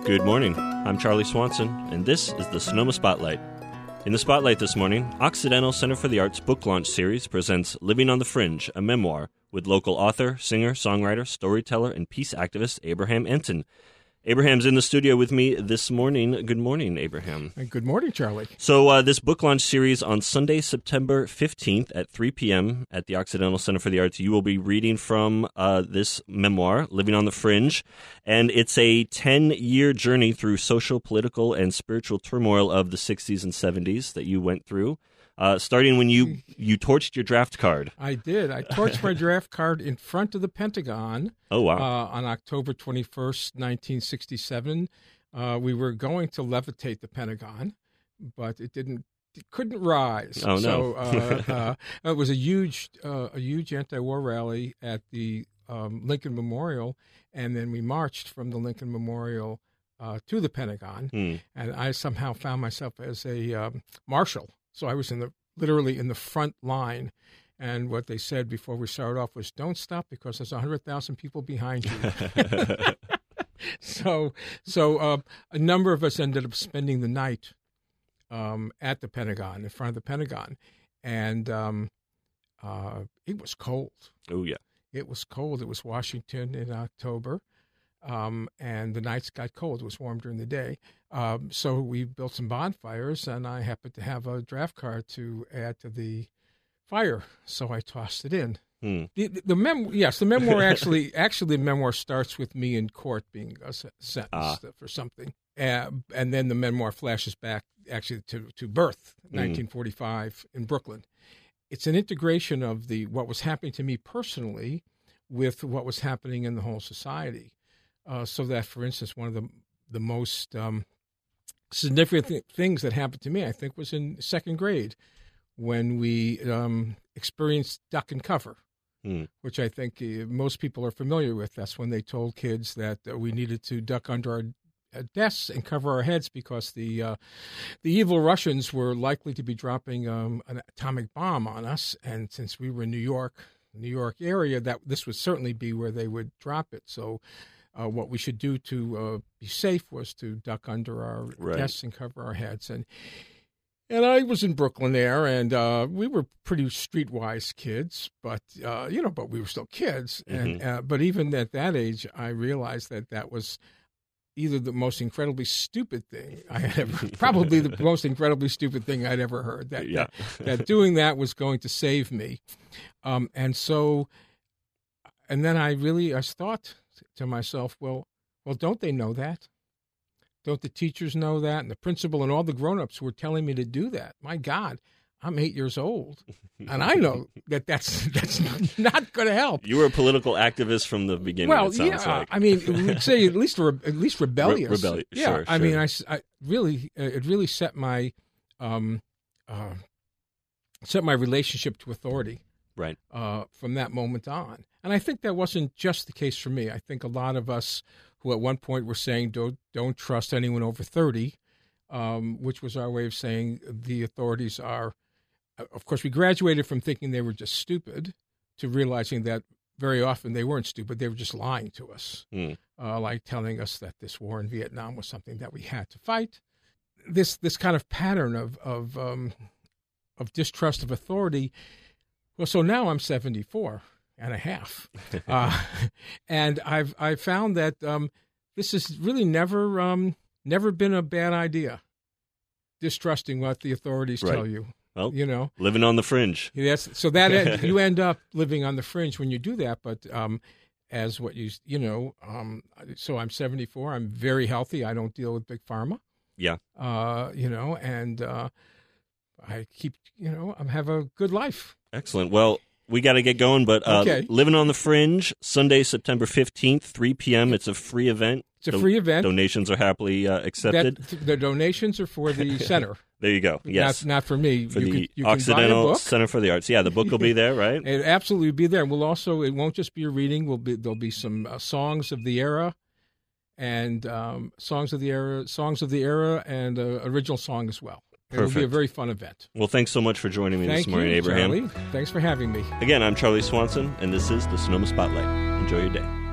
Good morning. I'm Charlie Swanson, and this is the Sonoma Spotlight. In the Spotlight this morning, Occidental Center for the Arts book launch series presents Living on the Fringe, a memoir, with local author, singer, songwriter, storyteller, and peace activist Abraham Anton. Abraham's in the studio with me this morning. Good morning, Abraham. Good morning, Charlie. So this book launch series on Sunday, September 15th at 3 p.m. at the Occidental Center for the Arts, you will be reading from this memoir, Living on the Fringe, and it's a 10-year journey through social, political, and spiritual turmoil of the 60s and 70s that you went through. Starting when you torched your draft card. I did. I torched my draft card in front of the Pentagon. Oh, wow. On October 21st, 1967. We were going to levitate the Pentagon, but it couldn't rise. Oh, no. So it was a huge anti-war rally at the Lincoln Memorial, and then we marched from the Lincoln Memorial to the Pentagon, and I somehow found myself as a marshal. So I was literally in the front line, and what they said before we started off was, "Don't stop because there's 100,000 people behind you." So a number of us ended up spending the night at the Pentagon, in front of the Pentagon, and it was cold. Oh yeah, it was cold. It was Washington in October. And the nights got cold. It was warm during the day. So we built some bonfires, and I happened to have a draft card to add to the fire. So I tossed it in. The memoir actually the memoir starts with me in court being sentenced for something. And then the memoir flashes back actually to birth, 1945 in Brooklyn. It's an integration of what was happening to me personally with what was happening in the whole society. So that, for instance, one of the most significant things that happened to me, I think, was in second grade when we experienced duck and cover, which I think most people are familiar with. That's when they told kids that we needed to duck under our desks and cover our heads because the evil Russians were likely to be dropping an atomic bomb on us. And since we were in New York area, that this would certainly be where they would drop it. So what we should do to be safe was to duck under our desks and cover our heads. And I was in Brooklyn there, and we were pretty streetwise kids, but we were still kids. And but even at that age, I realized that was either the most incredibly stupid thing I had ever, probably the most incredibly stupid thing I'd ever heard. That doing that was going to save me, and then I thought to myself, well, don't they know that? Don't the teachers know that? And the principal and all the grown-ups who were telling me to do that. My God, I'm 8 years old, and I know that's not going to help. You were a political activist from the beginning. Well, it sounds like. I mean, we'd say at least rebellious. Rebellious. Yeah, sure, I mean, it really set my relationship to authority. Right. From that moment on. And I think that wasn't just the case for me. I think a lot of us who at one point were saying don't trust anyone over 30, which was our way of saying the authorities are, of course, we graduated from thinking they were just stupid to realizing that very often they weren't stupid. They were just lying to us, like telling us that this war in Vietnam was something that we had to fight. This kind of pattern of distrust of authority. Well, so now I'm 74 and a half, and I've found that this has really never been a bad idea. Distrusting what the authorities tell you. Well, living on the fringe. Yes, so that you end up living on the fringe when you do that. But as what so I'm 74. I'm very healthy. I don't deal with big pharma. Yeah. And I keep I have a good life. Excellent. Well, we got to get going, but Living on the Fringe, Sunday, September 15th, 3 p.m. It's a free event. It's a free event. Donations are happily accepted. The donations are for the center. There you go. Yes. Not for me. For the Occidental Center for the Arts. Yeah, the book will be there, right? It absolutely will be there. It won't just be a reading. There'll be some songs of the era, and songs of the era, and original song as well. It'll be a very fun event. Well, thanks so much for joining me this morning, Abraham. Charlie. Thanks for having me. Again, I'm Charlie Swanson, and this is the Sonoma Spotlight. Enjoy your day.